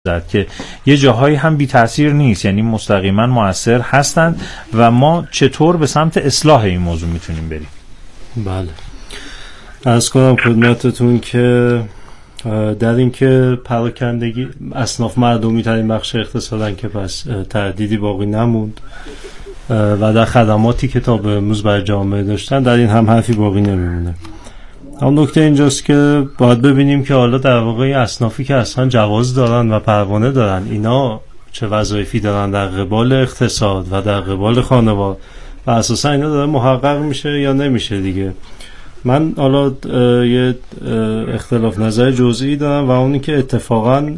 زد که یه جاهایی هم بی تأثیر نیست، یعنی مستقیما مؤثر هستند و ما چطور به سمت اصلاح این موضوع میتونیم بریم؟ بله، عرض کنم خدمتتون که در این که پراکندگی اصناف مردمی ترین بخش اقتصادن که پس تردیدی باقی نموند و در خدماتی که تا به امروز برای جامعه داشتن در این هم حرفی باقی نمیمونه. اما نکته اینجاست که باید ببینیم که حالا در واقع اصنافی که اصلا جواز دارن و پروانه دارن اینا چه وظایفی دارن در قبال اقتصاد و در قبال خانوار و اساسا اینا داره محقق میشه یا نمیشه دیگه. من حالا یه اختلاف نظر جزئی دارم و اونی که اتفاقا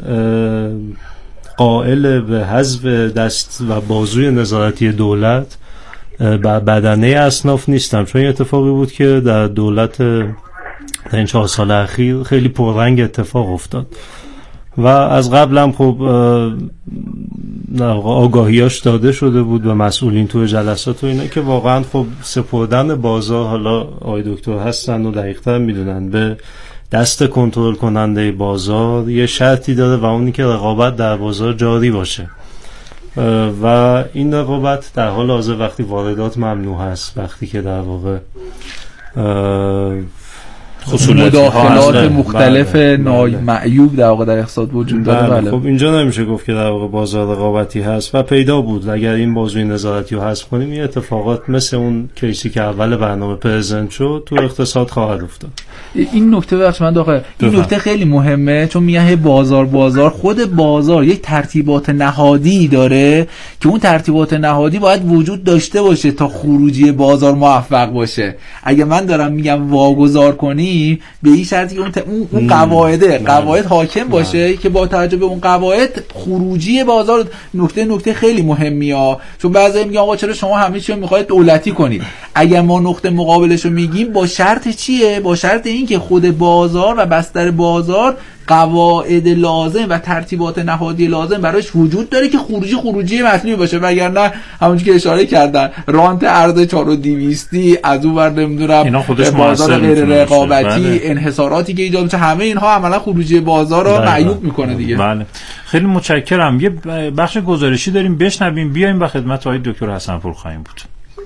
قائل به حذف دست و بازوی نظارتی دولت بر بدنه اصناف نیستم، چون یه اتفاقی بود که در دولت در این 4 سال اخیر خیلی پررنگ اتفاق افتاد و از قبل هم خب آگاهیاش داده شده بود به مسئولین تو جلسات و اینا که واقعا خب سپردن بازار، حالا آقای دکتر هستن و دقیق‌تر میدونن، به دست کنترل کننده بازار یه شرطی داره و اونی که رقابت در بازار جاری باشه و این رقابت در حال حاضر وقتی واردات ممنوع هست، وقتی که در واقع مداخلات مختلف نامعیوب در واقع در اقتصاد وجود داره. بله. خب اینجا نمیشه گفت که در واقع بازار رقابتی هست و پیدا بود. اگر این بازوی نظارتی رو حذف کنیم این اتفاقات مثل اون کیسی که اول برنامه پرزنت شد تو اقتصاد خواهد افتاد. این نکته بخش من داخل این نکته خیلی مهمه، چون میگه بازار خود بازار یک ترتیبات نهادی داره که اون ترتیبات نهادی باید وجود داشته باشه تا خروجی بازار موفق باشه. اگه من دارم میگم واگذار کنی به این شرطی که اون قواعد حاکم باشه که با توجه به اون قواعد خروجی بازار نکته خیلی مهمیه. چون بعضی میگن آقا چرا شما همه چی رو میخواید دولتی کنید؟ اگر ما نقطه مقابلش رو میگیم با شرط چیه؟ با شرط این که خود بازار و بستر بازار قواعد لازم و ترتیبات نهادی لازم براش وجود داره که خروجی مطلوبی باشه، وگرنه همونجوری که اشاره کردن رانت ارز 4200 از اون ور نمیدونم بازار غیر رقابتی، انحصاراتی که ایجاد میشه، همه اینها عملا خروجی بازار رو معیوب میکنه دیگه. بله، خیلی متشکرم. یه بخش گزارشی داریم بشنویم، بیایم و خدمت آقای دکتر حسن‌پور خواهیم بود.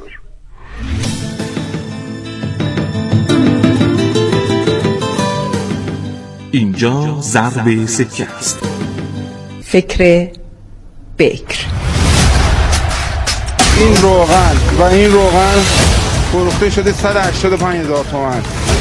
اینجا ضرب سکه است. فکر بکر. این روغن فروخته شده 185,000 تومان.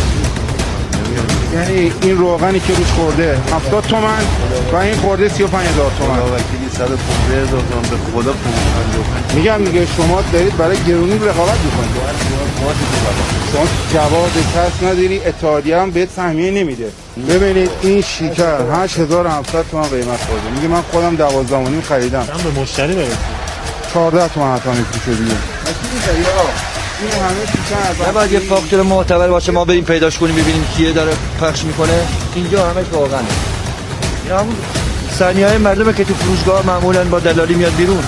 یعنی این روغنی که روش خورده 70 تومان و این خورده 35,000 تومان. وکیلی 115,000 تومان به خدا 55. میگم دیگه شما دارید برای گرونی رقابت میکنید. شما جواب کس نداری، اتحادیه هم بهت سهمیه نمیده. ببینید این شکر 8,700 تومان قیمت خورده. میگه من خودم 12.5 خریدم. من به مشتری دادم 14 تومان حتما میفروشه دیگه. این همه شکر نباید یه فاکتور معتبر باشه ما بریم پیداش کنیم ببینیم کیه داره پخش میکنه. اینجا همه واقعا اینا همون ثانیه‌های مردمه که تو فروشگاه معمولا با دلالی میاد بیرون.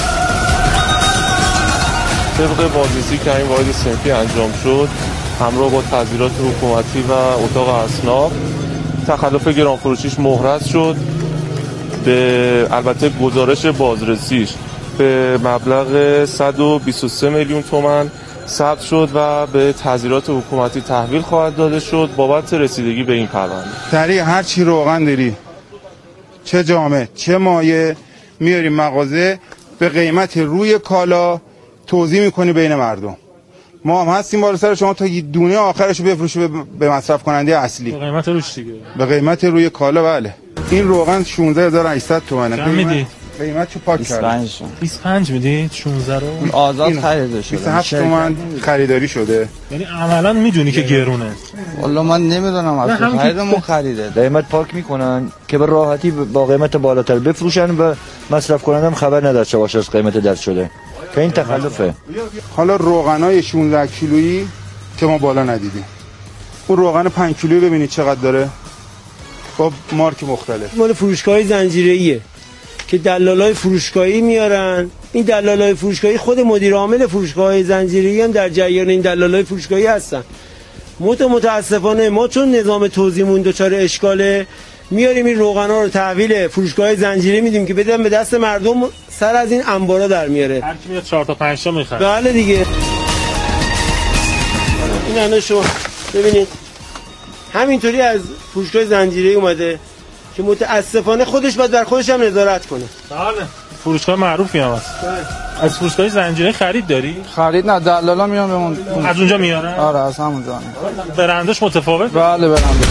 طبق بازرسی که این واحد صنفی انجام شد همراه با تظاهرات حکومتی و اتاق اصناف تخلف گرانفروشیش محرز شد. به البته گزارش بازرسیش به مبلغ 123 میلیون تومان ثبت شد و به تظاهرات حکومتی تحویل خواهد داده شد بابت رسیدگی به این پرونده. طریق هر چی روغن داری، چه جامه چه مایه، میاریم مغازه به قیمت روی کالا توزیع میکنی بین مردم. ما هم هستیم بالا سر شما تا دونه آخرش بفروشه به مصرف کننده اصلی. به قیمت روش دیگه. به قیمت روی کالا. بله. این روغن 16,800 تومانه. چند میدی؟ قیمتشو پاک کردم. 25 میدید 16 رو. اون آزاد خریده شده. 27 تومن خریداری شده. یعنی عملاً میدونی که گرونه. والله من نمیدونم اصلا خریدمون خریده. قیمت پاک میکنن که به راحتی با قیمت بالاتر بفروشن و مصرف کنندم خبر نداشته باشه از قیمت درست شده. که این تخلفه. حالا روغنای 16 کیلویی که ما بالا ندیدیم. اون روغن 5 کیلویی ببینید چقدر داره. با مارک مختلف. مال فروشگاه‌های زنجیره‌ایه که دلالای فروشگاهی میارن. این دلالای فروشگاهی خود مدیر عامل فروشگاه‌های زنجیره‌ای هم در جریان این دلالای فروشگاهی هستن. متاسفانه ما چون نظام توزیعمون دچار اشکاله، میاریم این روغنا رو تحویل فروشگاه زنجیره میدیم که بدن به دست مردم، سر از این انبارا در میاره. هر کی میاد 4 تا 5 تا میخره. بله دیگه. این همه شما ببینید همینطوری از فروشگاه زنجیره اومده که متاسفانه خودش باید بر خودش هم نظارت کنه. بله. فروشگاه معروفی هم هست. از فروشگاه زنجیره خرید داری؟ خرید نه، دلالا میان بهمون. از اونجا میارن؟ آره از همونجا. برندش متفاوت؟ بله برنده.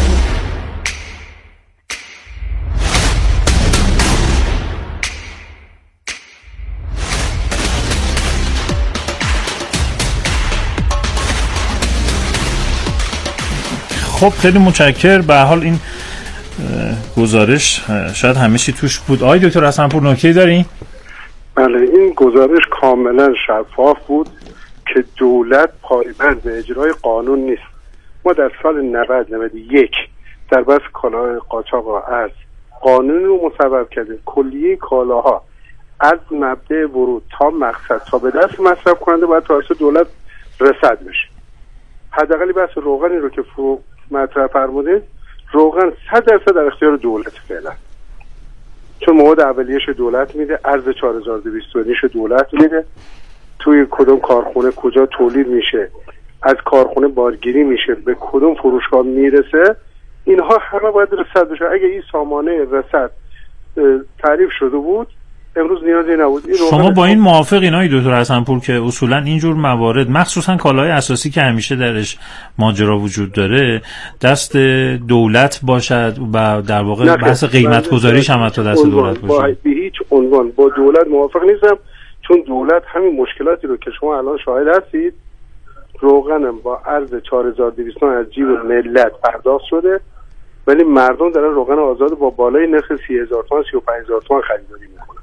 خب خیلی متشکر. به حال این گزارش شاید همه چی توش بود. آقای دکتر حسن‌پور نکته دارین؟ بله، این گزارش کاملا شفاف بود که دولت پایبند به اجرای قانون نیست. ما در سال 91 در بحث کالاهای قاچاق و ارز قانون رو مصوب کردیم. کلیه کالاها از مبدأ ورود تا مقصد تا به دست مصرف کننده باید توسط دولت رصد بشه. حداقل بحث روغنی رو که مطرح فرمودید، روغن 100% در اختیار دولت فعلا، چون مواد اولیه‌اش دولت میده، ارز 4200 دولت میده، توی کدوم کارخونه کجا تولید میشه، از کارخونه بارگیری میشه، به کدوم فروشگاه میرسه، اینها همه باید رصد بشه. اگه این سامانه رصد تعریف شده بود امروز نیازی نبود. شما با این موافقین آقای دکتر حسن‌پور که اصولا اینجور موارد مخصوصا کالاهای اساسی که همیشه درش ماجرا وجود داره دست دولت باشد و در واقع بحث قیمت گذاریش هم حتی دست دولت باشه؟ به هیچ عنوان با دولت موافق نیستم، چون دولت همین مشکلاتی رو که شما الان شاهد هستید، روغنم با ارز 4200 از جیب ملت پرداخت شده، ولی مردم دارن روغن آزاد با بالای نرخ 30000 تومان 35000 تومان خریداری میکنن.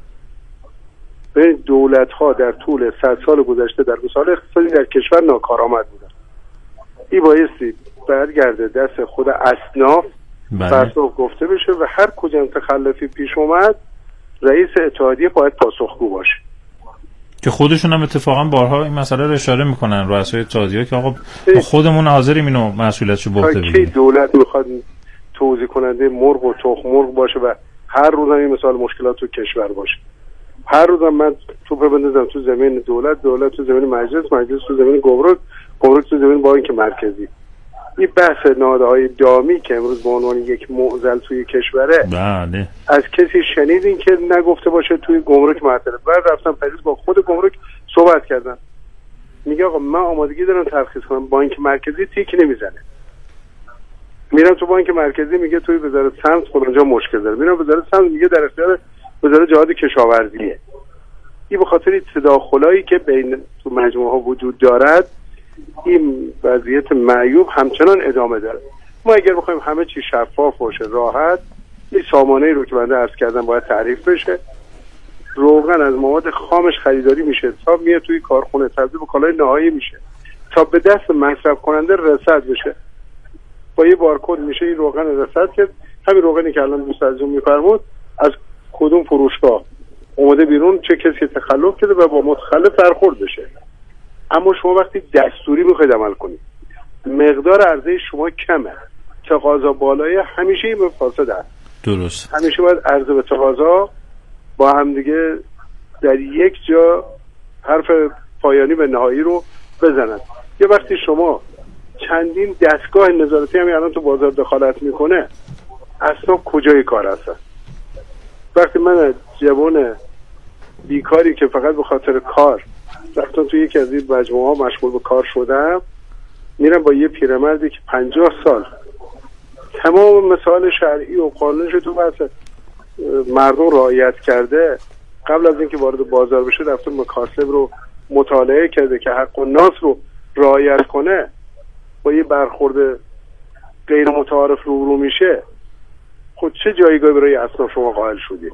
ببین دولت ها در طول 100 سال گذشته در مسائل اقتصادی در کشور ناکارآمد بودن. این بایستی برگرده دست خود اصناف، فرصاف گفته بشه و هر کجا تخلفی پیش اومد رئیس اتحادیه باید پاسخگو باشه، که خودشون هم اتفاقا بارها این مسئله رو اشاره میکنن رؤسای اتحادیه که آقا خودمون حاضریم اینو مسئولیتشو به عهده بگیریم. دولت میخواد توزیع کننده مرغ و تخم مرغ باشه و هر روز این مثال مشکلات تو کشور باشه؟ هر روز من توپ بندازم تو زمین دولت تو زمین مجلس تو زمین گمرک تو زمین بانک مرکزی. این بحث نهادهای دامی که امروز به عنوان یک معضل توی کشوره، بله، از کسی شنیدین که نگفته باشه توی گمرک معطله؟ بعد رفتم پریز با خود گمرک صحبت کردم، میگه آقا من آمادگی دارم ترخیص کنم، بانک مرکزی تیک نمیزنه. میرم تو بانک مرکزی میگه توی وزارت سمت فلانجا مشکل داره، میرم وزارت سمت میگه در اختیار وزارت جهاد کشاورزیه. این به خاطر تداخلایی که بین تو مجموعه ها وجود دارد این وضعیت معیوب همچنان ادامه داره. ما اگر بخوایم همه چی شفاف باشه، راحت، این سامانه‌ای رو که بنده عرض کردم باید تعریف بشه. روغن از مواد خامش خریداری میشه تا میاد توی کارخونه تبدیل به کالای نهایی میشه تا به دست مصرف کننده رسد بشه. با یه بارکد میشه این روغن رسد کرد. همین روغنی که الان دوست عزیزم میفرمود از کدوم فروشگاه اومده بیرون، چه کسی تخلف کرده و با متخلف برخورد بشه. اما شما وقتی دستوری میخواید عمل کنید، مقدار عرضه شما کمه، تقاضا بالایه، همیشه این فاسد است. درست. همیشه باید عرضه به تقاضا با هم دیگه در یک جا حرف پایانی به نهایی رو بزنن. یه وقتی شما چندین دستگاه نظارتی همین الان تو بازار دخالت میکنه، اصلا کجای کار هستن؟ وقتی من جوان بیکاری که فقط به خاطر کار رفتم توی یکی از این مجموعه ها مشغول به کار شدم، میرم با یه پیرمردی که 50 سال تمام مسائل شرعی و قانونش تو بحث مردم رعایت کرده، قبل از اینکه وارد بازار بشه رفته مکاسب رو مطالعه کرده که حق و ناس رو رعایت کنه، با یه برخورد غیر متعارف رو میشه. خود چه جایگاهی برای اصناف شما قائل شدید؟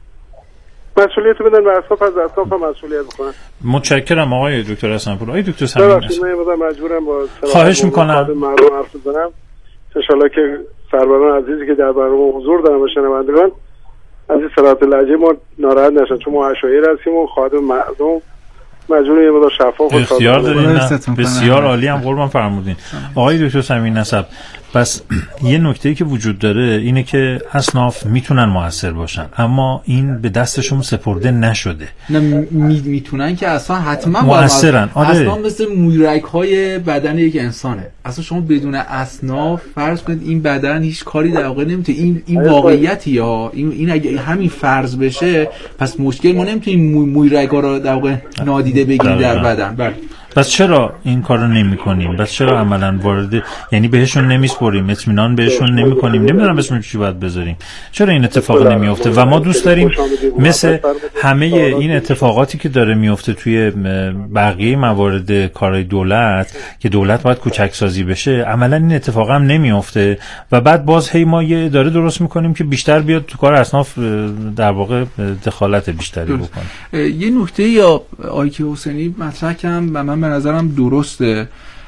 مسئولیت بدن و اصناف از اصناف هم مسئولیت بکنن. متشکرم آقای دکتر حسن‌پور. آقای دکتر صمیم ببخشید من مجبورم با خواهش میکنم مردم حرف بزنم. انشالله که سروران عزیزی که در برنامه حضور دارن و شنوندگان از این صلاحات لهجه ما ناراحت نشن، چون ما عشایر هستیم و خادم مردم مجبور یه مقدار شفاف و اختیار دارین. بسیار عالی هم قربان فرمودین. آقای دکتر صمیم نسب، پس یه نکته‌ای که وجود داره اینه که اصناف میتونن موثر باشن، اما این به دستشون سپرده نشده. نه میتونن که اصلا حتما موثرن. آره. اصلا مثل مویرگ‌های بدن یک انسانه. اصلا شما بدون اصناف فرض کنید این بدن هیچ کاری در واقع نمیتونه. این واقعیتی ها این اگه همین فرض بشه پس مشکل ما نمیتونیم مویرگ‌ها رو در واقع نادیده بگیریم در بدن. بله. پس چرا این کارو نمی‌کنیم؟ پس چرا عملاً وارد یعنی بهشون نمیسپریم، اطمینان بهشون نمی‌کنیم؟ نمی‌دونم اسمش چی باید بذاریم. چرا این اتفاق نمی‌افته؟ و ما دوست داریم مثل همه این اتفاقاتی که داره میفته توی بقیه موارد کارهای دولت که دولت باید کوچکسازی بشه، عملاً این اتفاق هم نمی‌افته و بعد باز هی ما یه اداره درست می‌کنیم که بیشتر بیاد تو کار اصناف در واقع دخالت بیشتری بکنه. یه نکته یا آیکی حسینی مطرح کردم و من به نظرم درسته.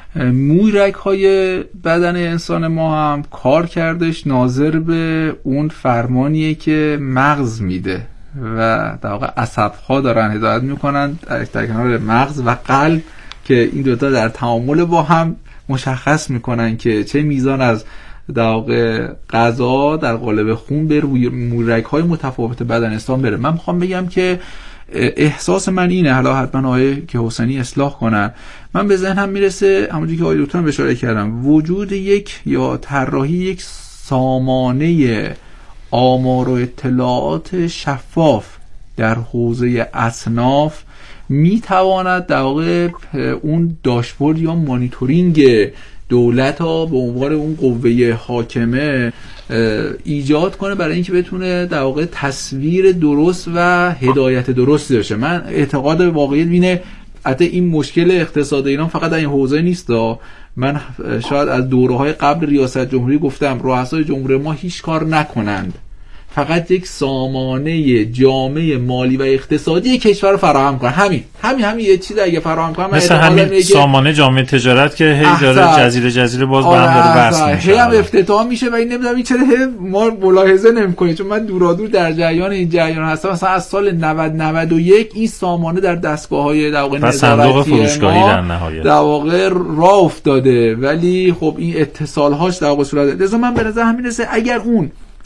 مویرگ‌های بدن انسان ما هم کار کردش ناظر به اون فرمانیه که مغز میده و در واقع عصب‌ها دارن هدایت میکنن در کنار مغز و قلب که این دوتا در تعامل با هم مشخص میکنن که چه میزان از در واقع غذا در قالب خون به روی مویرگ‌های متفاوت بدن انسان بره. من میخوام بگم که احساس من اینه، حالا حتما آقای که حسینی اصلاح کنن، من به ذهنم میرسه همونجوری که آقای دکترم اشاره کردم، وجود یک یا طراحی یک سامانه آمار و اطلاعات شفاف در حوزه اصناف میتواند در واقع اون داشبورد یا مانیتورینگ دولت ها به عنوان اون قوه حاکمه ایجاد کنه برای اینکه بتونه در واقع تصویر درست و هدایت درستی داشته. من اعتقاد واقعی اینه حتی این مشکل اقتصاد ایران فقط در این حوزه نیست. من شاید از دوره‌های قبل ریاست جمهوری گفتم رؤسای جمهوری ما هیچ کار نکنند، فقط یک سامانه جامعه مالی و اقتصادی کشور رو فراهم کنن. همین یه چیز اگه فراهم کنن مثل همین سامانه جامعه تجارت که هی داره جزیره باز با هم داره بحث میشه، هی هم افتتاح میشه و این نمیدونم چرا ما ملاحظه نمی‌کنیم، چون من دورادور در جریان این جریان هستم. مثلا از سال 91 این سامانه در دستگاه‌های در واقع صندوق فروشگاهی در نهایت در واقع راه افتاده، ولی خب این اتصال‌هاش در واقع صورت لذا من به نظر همین رسه اگر اون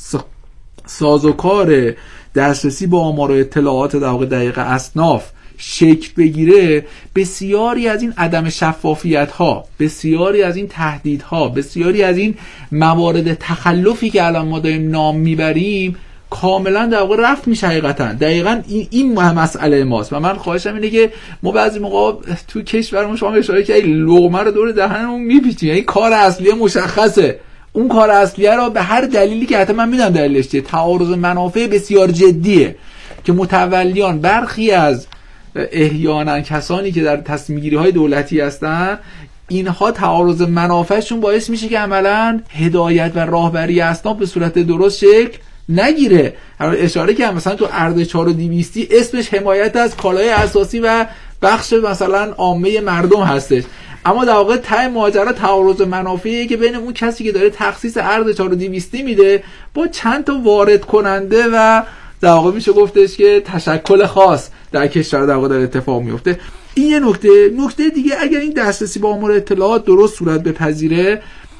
سازوکار دسترسی با آمار و اطلاعات در واقع دقیق اصناف شکل بگیره، بسیاری از این عدم شفافیت ها، بسیاری از این تهدیدها، بسیاری از این موارد تخلفی که الان ما داریم نام میبریم کاملا در واقع رفت میشه. حقیقتا دقیقاً این مسئله ماست و من خواهشم اینه که ما بعضی موقع تو کشورمون شما اشاره کردید لقمه رو دور دهنمون میپیچیم، یعنی کار اصلی مشخصه، اون کار اصلیه را به هر دلیلی که حتی من میدونم دلیلش چیه، تعارض منافع بسیار جدیه که متولیان برخی از احیانا کسانی که در تصمیم گیری های دولتی هستن، اینها تعارض منافعشون باعث میشه که عملا هدایت و راهبری اصناف به صورت درست شکل نگیره. اشاره که مثلا تو ارد 4200 اسمش حمایت از کالای اساسی و بخش مثلا عامه مردم هستش، اما در واقع ته ماجرا تعارض منافعیه که بین اون کسی که داره تخصیص ارز 4200 میده با چند تا وارد کننده و در واقع میشه گفتش که تشکل خاص در کشور در واقع در اتفاق میفته. این یه نکته دیگه، اگر این دسترسی با آمار اطلاعات درست صورت بپذیره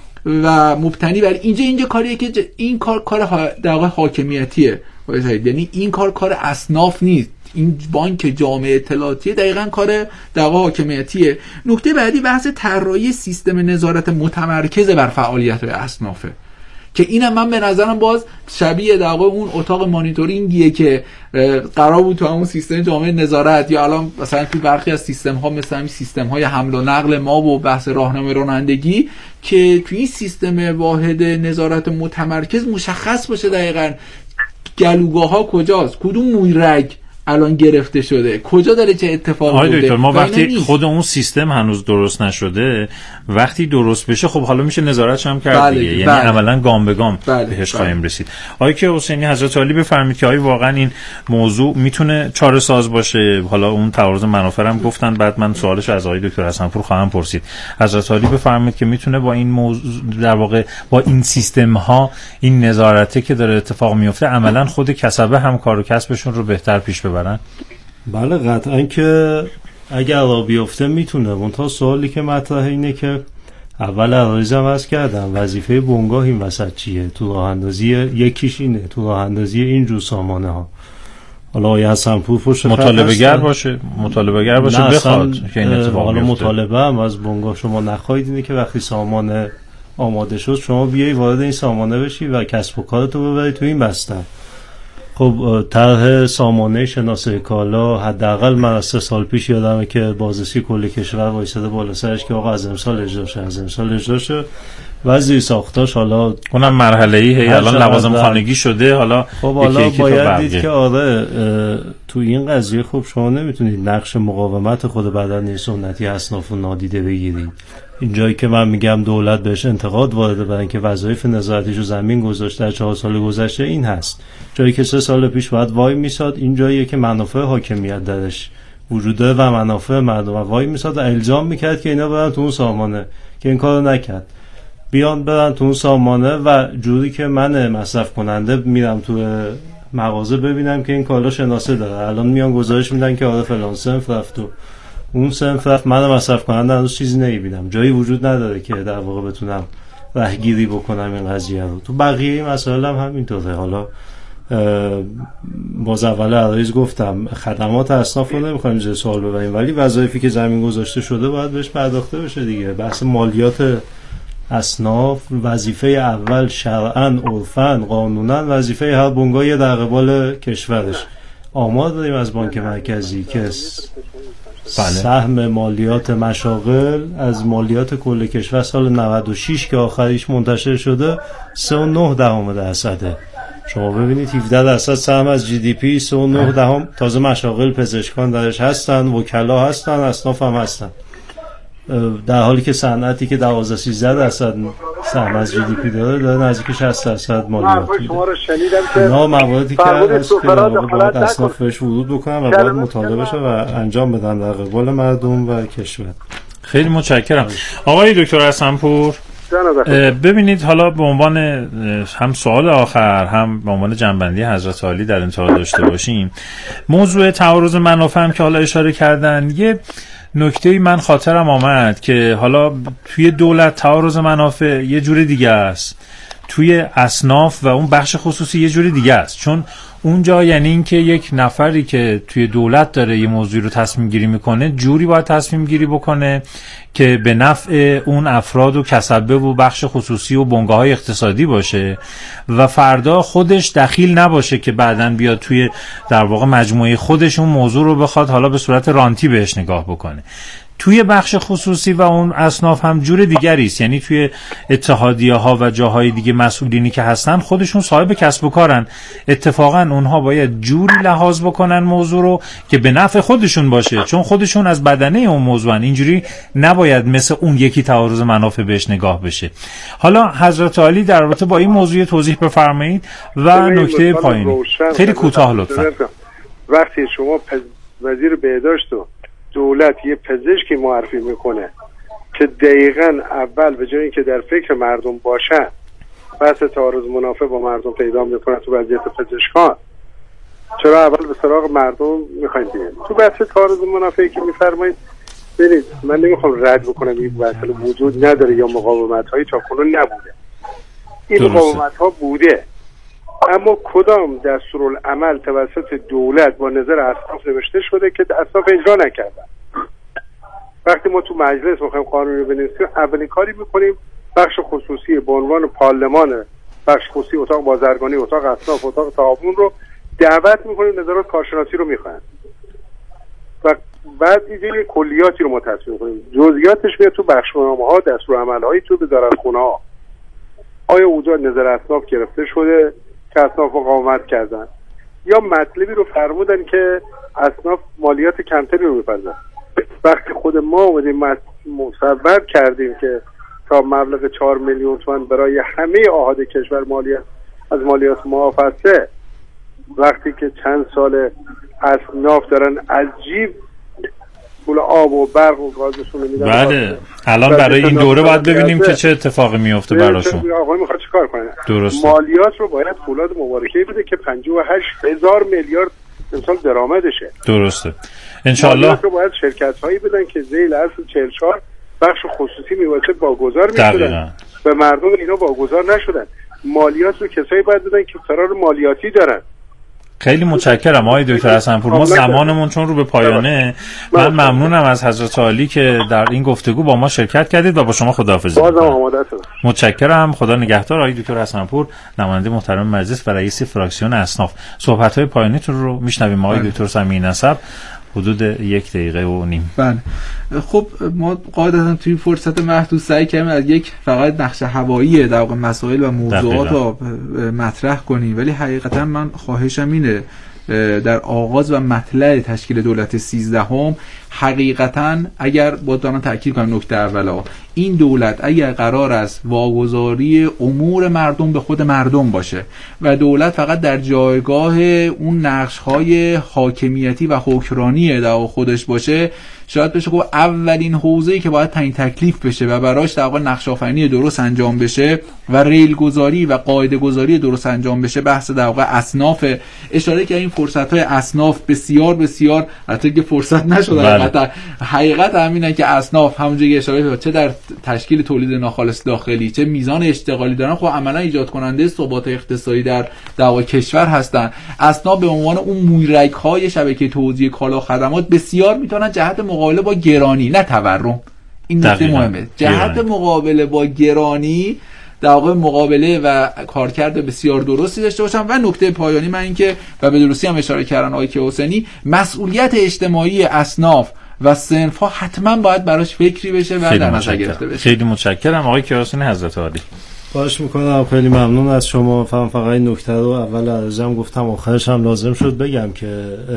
و مبتنی بر اینجا کاریه که این کار در واقع حاکمیتیه، یعنی این کار اصناف نیست، این بانک جامعه اطلاعاتی دقیقاً کار در واقع حاکمیتیه. نکته بعدی بحث طراحی سیستم نظارت متمرکز بر فعالیت‌های اصنافه که اینم من به نظرم باز شبیه در واقع اون اتاق مانیتورینگیه که قرار بود تو همون سیستم جامعه نظارت یا الان مثلا تو برخی از سیستم‌ها مثل همین سیستم‌های حمل و نقل ما و بحث راهنمای رانندگی که تو این سیستم واحد نظارت متمرکز مشخص باشه دقیقاً گلوگاه‌ها کجاست، کدوم مویرگ الان گرفته شده، کجا داره چه اتفاقی میفته. ما وقتی خود اون سیستم هنوز درست نشده، وقتی درست بشه خب حالا میشه نظارتش هم کرد دیگه، یعنی عملا گام به گام بهش خواهیم رسید. آقای که حسینی حضرت عالی بفرمایید که آیا واقعا این موضوع میتونه چاره ساز باشه؟ حالا اون تعارض منافع هم گفتن، بعد من سوالش از آقای دکتر حسنپور خواهم پرسید. حضرت عالی بفرمایید که میتونه با این موضوع در واقع با این سیستم ها، این نظارته که داره اتفاق میفته، عملا خود کسبه هم کار و کسبشون رو بهتر پیش ببرن؟ بله قطعا که اگر را بیفته میتونه. منتها سوالی که مطرحه اینه که اول عرایزم عرض کردم وظیفه بنگاه این وسط چیه؟ تو راه اندازی یکیش اینه، تو راه اندازی اینجور سامانه ها. حالا آقای حسنپور پشت مطالبه گر باشه بخواد که این اتفاق حالا بیفته. مطالبه هم از بنگاه شما نخواهید اینه که وقتی سامانه آماده شد شما بیایی وارد این سامانه بشی و کسب و کارتو ببری تو این بستر. خب طرح سامانه شناسایی کالا حداقل من از 3 سال پیش یادمه که بازرسی کل کشور وایساده بالا سرش که آقا از امسال اجرا شه وضعی ساختاش حالا اونم مرحله‌ای الان لوازم خانگی شده. حالا خب حالا باید دید که آره تو این قضیه خب شما نمیتونید نقش مقاومت خود بدنه سنتی اصناف رو نادیده بگیرید. این جایی که من میگم دولت بهش انتقاد وارده برای اینکه وظایف نظارتیشو زمین گذاشته در 4 سال گذشته این هست. جایی که 3 سال پیش باید وای میساد این جاییه که منافع حاکمیت درش وجود داره و منافع مردم وای میساد و الزام میکرد که اینا برن تو اون سامانه که این کارو نکرد. بیان برن تو اون سامانه و جوری که من مصرف کننده میرم تو مغازه ببینم که این کالا شناسه داره. الان میان گزارش میدن که آره فلان صنف رفت و اون صنف رفت، من مصرف کننده هنوز چیزی نمیبینم. جایی وجود نداره که در واقع بتونم رهگیری بکنم این قضیه رو. تو بقیه مسائل هم همینطوره. حالا باز اول عرایز گفتم خدمات اصناف رو نمیخوایم زیر سوال ببریم ولی وظایفی که زمین گذاشته شده باید بهش پرداخته بشه دیگه. بحث مالیات اصناف وظیفه اول شرعاً عرفاً قانوناً وظیفه هر بنگاهی در قبال کشورش. آمار داریم از بانک مرکزی که سهم مالیات مشاغل از مالیات کل کشور سال 96 که آخریش منتشر شده 3.9%. شما ببینید 17% سهم از جی دی پی 3.9 تازه مشاغل پزشکان درش هستن، وکلا هستن، اصناف هم هستن، در حالی که صنعتی که 12-13% سهم از جی دی پی داره نزدیک 60% مالیات میده. اینا مواردی که از که باید اصناف بهش ورود بکنن و باید مطالبه شه و انجام بدن در قبال مردم و کشور. خیلی متشکرم آقای دکتر حسنپور. ببینید حالا به عنوان هم سوال آخر هم به عنوان جنبندی حضرت عالی در انتها داشته باشیم موضوع تعارض منافع هم که حالا اشاره کردن، یه نکته‌ای من خاطرم آمد که حالا توی دولت تعارض منافع یه جور دیگه است، توی اصناف و اون بخش خصوصی یه جور دیگه است. چون اونجا یعنی این که یک نفری که توی دولت داره یه موضوعی رو تصمیم گیری میکنه جوری باید تصمیم گیری بکنه که به نفع اون افراد و کسبه و بخش خصوصی و بنگاه‌های اقتصادی باشه و فردا خودش دخیل نباشه که بعداً بیاد توی در واقع مجموعه خودش اون موضوع رو بخواد حالا به صورت رانتی بهش نگاه بکنه. توی بخش خصوصی و اون اصناف هم جور دیگری است، یعنی توی اتحادیه ها و جاهای دیگه مسئولینی که هستن خودشون صاحب کسب و کارن، اتفاقا اونها باید جوری لحاظ بکنن موضوع رو که به نفع خودشون باشه، چون خودشون از بدنه اون موضوعن. اینجوری نباید مثل اون یکی تعارض منافع بهش نگاه بشه. حالا حضرت عالی در رابطه با این موضوع توضیح بفرمایید و نکته پایینی خیلی کوتاه لطفا. وقتی شما وزیر بهداشت و دولت یه پزشکی معرفی میکنه که دقیقاً اول به جای اینکه در فکر مردم باشن بحث تعارض منافع با مردم پیدا میکنن تو وضعیت پزشکان، چرا اول به سراغ مردم میخواین بیاین؟ تو بحث تعارض منافعی که میفرمایید ببینید من نمیخوام رد بکنم این مسئله وجود نداره یا مقاومت هایی تا کنون نبوده، این مقاومت ها بوده، اما کدام دستورالعمل توسط دولت با نظر اصناف نوشته شده که اصناف اجرا نکردن؟ وقتی ما تو مجلس میخوایم قانون رو بنویسیم اولین کاری میکنیم بخش خصوصی به عنوان پارلمان، بخش خصوصی اتاق بازرگانی، اتاق اصناف، اتاق تعاون رو دعوت میکنیم، نظارت کارشناسی رو میخوایم و بعد اینجوری کلیاتی رو ما تصویب کنیم، جزئیاتش میاد تو بخشنامه‌ها، دستورالعمل‌های تو وزارتخونه‌ها. آیا اوضاع نظر اصناف گرفته شده که اصناف مقاومت کردن یا مطلبی رو فرمودن که اصناف مالیات کمتری رو میپردازن؟ وقتی خود ما اومدیم مصور کردیم که تا مبلغ 4 میلیون تومان برای همه آحاد کشور مالیات از مالیات معاف هسته، وقتی که چند سال اصناف دارن از جیب پول آب و برق و گازشون رو میدن. بله الان برای این دوره باید ببینیم که چه اتفاقی میفته براشون. آقای میخواد چیکار کنه؟ درسته. مالیات رو باید فولاد مبارکه بده که 58,000 میلیارد امسال درآمدشه. درسته. ان شاء الله مالیات رو باید شرکت هایی بدن که ذیل اصل 44 بخش خصوصی میبایست واگذار میشدن، به مردم اینا واگذار نشدن. مالیات رو کسایی باید بدن که فرار مالیاتی دارن. خیلی متشکرم آقای دکتر حسنپور. ما زمانمون چون رو به پایانه، من ممنونم از حضرت عالی که در این گفتگو با ما شرکت کردید و با شما خداحافظی می‌کنم. متشکرم. خدا نگهدار آقای دکتر حسنپور، نماینده محترم مجلس و رئیس فراکسیون اصناف. صحبت‌های پایانیتون رو میشنویم آقای دکتر سمیع نسب، حدود 1 دقیقه و نیم. بله خب ما قاعدتا توی فرصت محدود سعی کردیم از یک فقط نقش هوایی در واقع مسائل و موضوعات رو مطرح کنیم، ولی حقیقتا من خواهشم اینه در آغاز و مطلع تشکیل دولت 13 حقیقتا اگر با دارن تأکید کنم نکته اولا، این دولت اگر قرار است واگذاری امور مردم به خود مردم باشه و دولت فقط در جایگاه اون نقش‌های حاکمیتی و حکمرانی در خودش باشه، شاید بشه که اولین حوزه‌ای که باید تعیین تکلیف بشه و براش در واقع نقش آفرینی درست انجام بشه و ریل گذاری و قاعده گذاری درست انجام بشه بحث در واقع اصناف. اشاره که این فرصت‌های اصناف بسیار بسیار البته که فرصت نشده، حقیقت همینه که اصناف همونجوری که اشاره چه در تشکیل تولید ناخالص داخلی چه میزان اشتغالی دارن، خب عملا ایجاد کننده ثبات اقتصادی در واقع کشور هستن. اصناف به عنوان اون مویرگ‌های شبکه توزیع کالا و خدمات بسیار میتونن جهت مقابله با گرانی، نه تورم، این نکته مهمه، جهت مقابله با گرانی در واقع مقابله و کارکرد بسیار درستی داشته باشن. و نکته پایانی من این که و به درستی هم اشاره کردن آقای کیوسانی، مسئولیت اجتماعی اصناف و صنف‌ها حتما باید براش فکری بشه و در نظر گرفته بشه. خیلی متشکرم آقای کیوسانی حضرت عالی. خواهش میکنم، خیلی ممنون از شما. فقط این نکته رو اول عرضم گفتم، آخرش هم لازم شد بگم که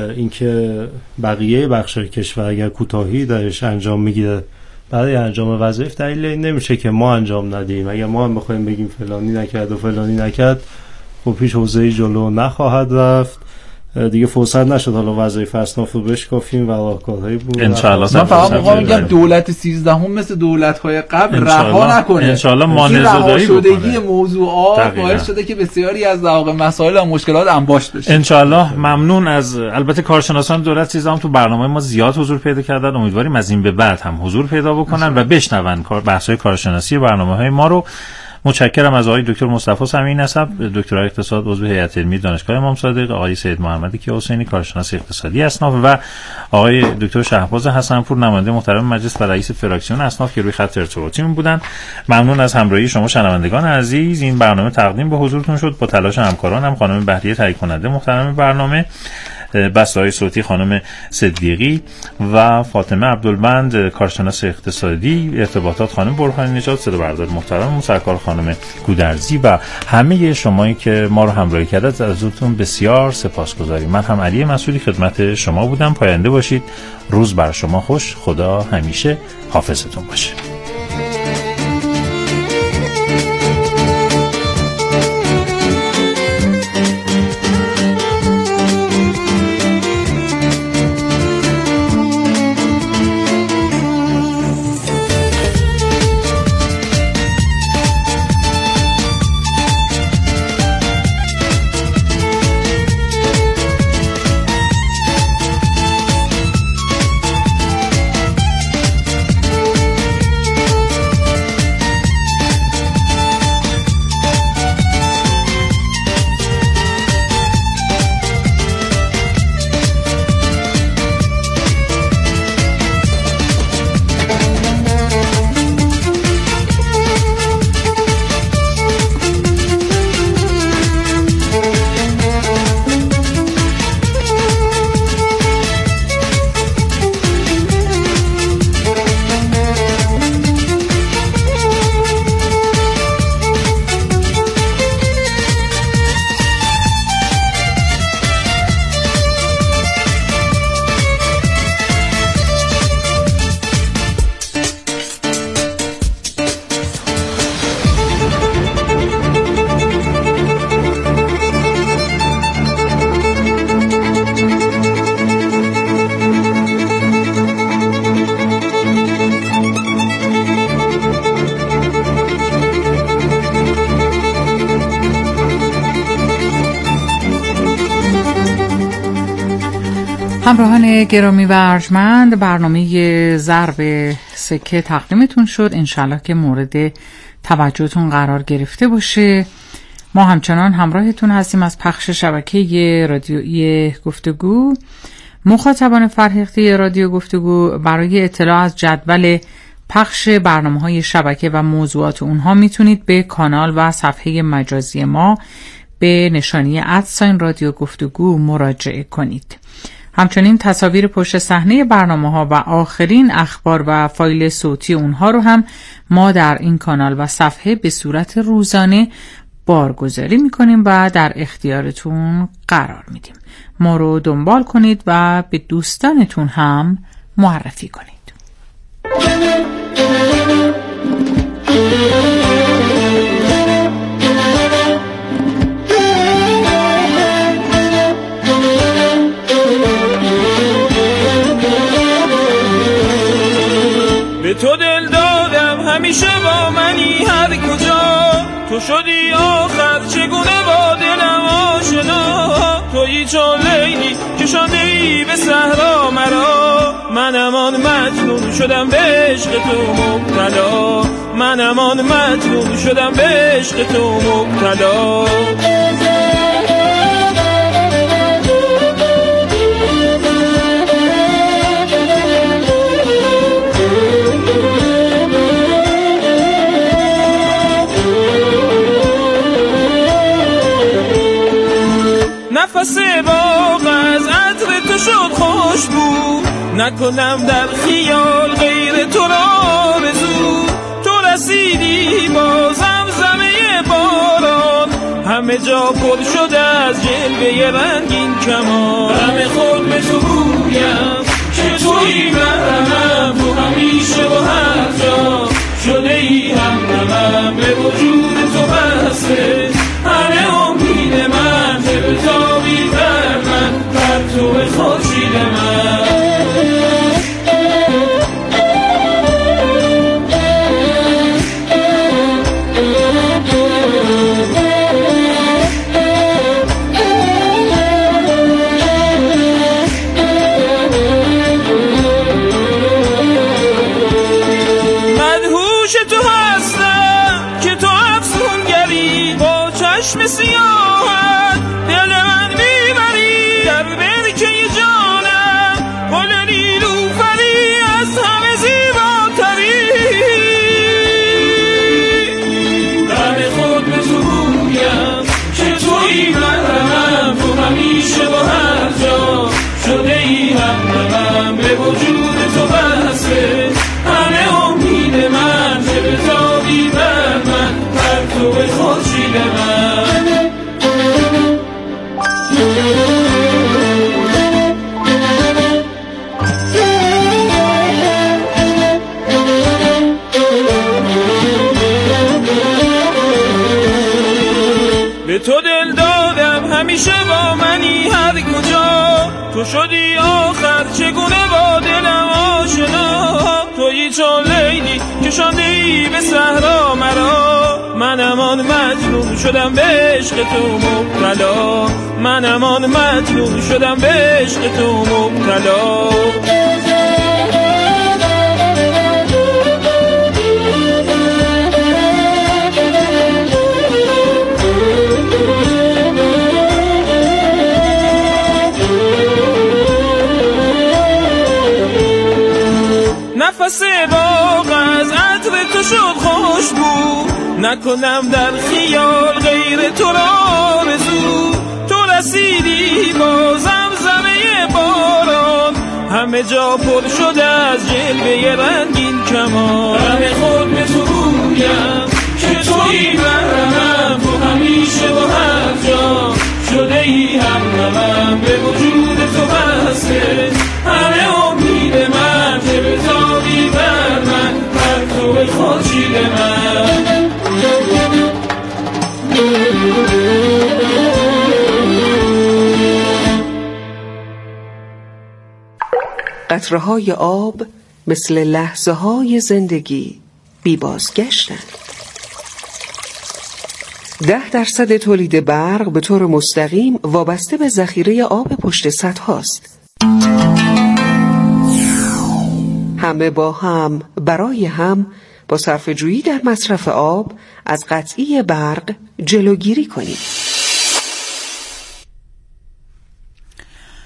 اینکه بقیه بخش کشور اگر کوتاهی درش انجام میگیره برای انجام وظایف، دلیل این نمیشه که ما انجام ندیم. اگر ما هم بخوایم بگیم فلانی نکرد و فلانی نکرد، خب پیش حوزه‌ای جلو نخواهد رفت. دیگه فرصت نشد حالا وظایف اصناف رو بشکافیم و راهکارهایی بود. ان شاء الله. من فقط میگم دولت 13 مثل دولت‌های قبل رها نکنه. ان شاء الله مانع‌زدایی شدگی موضوعات باعث شده که بسیاری از واقع مسائل و مشکلات انباشت بشه. ان شاء الله. ممنون از البته کارشناسان دولت 13 تو برنامه ما زیاد حضور پیدا کردن. امیدواریم از این به بعد هم حضور پیدا بکنن و بشنون بحث‌های کارشناسی برنامه‌های ما رو. متشکرم از آقای دکتر مصطفی سمیع نسب، دکترای اقتصاد، عضو هیئت علمی دانشگاه امام صادق، آقای سید محمد کیوسانی، کارشناس اقتصادی اصناف، و آقای دکتر شهباز حسنپور، نماینده محترم مجلس و رئیس فراکسیون اصناف که روی خط ارتباطیمون بودن. ممنون از همراهی شما شنوندگان عزیز. این برنامه تقدیم به حضورتون شد با تلاش همکارانم، خانم بهریه تهیه کننده محترم برنامه، بسته‌های صوتی خانم صدیقی و فاطمه عبدالبند کارشناس اقتصادی، ارتباطات خانم برهانی نژاد، صدا بردار محترم سرکار خانم گودرزی و همه شمایی که ما رو همراهی کردید از حضورتون بسیار سپاسگزاریم. من هم علی مسعودی خدمت شما بودم. پاینده باشید. روز بر شما خوش. خدا همیشه حافظتون باشه. همراهان گرامی و ارجمند، برنامه ضرب سکه تقدیمتون شد. انشالله که مورد توجهتون قرار گرفته باشه. ما همچنان همراهتون هستیم از پخش شبکه رادیویی گفتگو. مخاطبان فرهیخته رادیو گفتگو برای اطلاع از جدول پخش برنامه‌های شبکه و موضوعات اونها میتونید به کانال و صفحه مجازی ما به نشانی @رادیو گفتگو مراجعه کنید. همچنین تصاویر پشت صحنه برنامه‌ها و آخرین اخبار و فایل صوتی اونها رو هم ما در این کانال و صفحه به صورت روزانه بارگذاری میکنیم و در اختیارتون قرار میدیم. ما رو دنبال کنید و به دوستانتون هم معرفی کنید. به تو دل دادم همیشه با منی هر کجا، تو شدی آخر چگونه با دلم آشنا، تویی چون لیلی کشانده‌ای به صحرا مرا، منم آن مجنون شدم به عشق تو مبتلا، منم آن مجنون شدم به عشق تو مبتلا. نفس باغ از عطر تو شد خوشبو، نکنم در خیال غیر تو را آرزو، تو رسیدی با زمزمه باران، همه جا پر شده از جلوه رنگین کمان، همه خود به تو گویم که تویی محرمم، تو همیشه و هر جا شده ای همدمم، به وجود تو بسته همه امید من، که به تابی بر من بر تو خورشید من. مدهوش تو هستم که تو افسونگری، با چشم سیاهت دل من میبری، در برکه جانم گل نیلوفری، از همه زیباتری، غم خود به تو گویم که تویی محرمم، تو همیشه و هر جا شده ای همدمم، به وجود تو بسته همه امید من، که به تابی بر من بر تو خورشید من. به تو دل دادم همیشه با منی هر کجا، تو شدی آخر چگونه با دلم آشنا، تویی چون لیلی کشانده‌ای به صحرا مرا، منم آن مجنون شدم به عشق تو مبتلا، منم آن مجنون شدم به عشق تو مبتلا. نفس باغ از عطر تو شد خوشبو، نکنم در خیال غیر تو را آرزو، تو رسیدی با زمزمه باران، همه جا پر شده از جلوه رنگین کمان، همه خود به تو گویم که تویی محرمم، تو همیشه و هر جا شده ای همدمم، به وجود تو بسته همه امید من، که به تابی بر من بر تو خورشید من. قطره‌های آب مثل لحظه‌های زندگی بی بازگشتند. 10% تولید برق به طور مستقیم وابسته به ذخیره آب پشت سد هاست. همه با هم برای هم با صرفه‌جویی در مصرف آب از قطعی برق جلوگیری کنید.